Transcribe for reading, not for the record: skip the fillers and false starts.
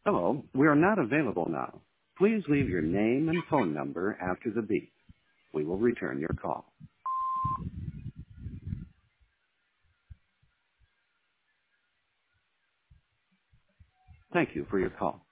Hello, we are not available now. Please leave your name and phone number after the beep. We will return your call. Thank you for your call.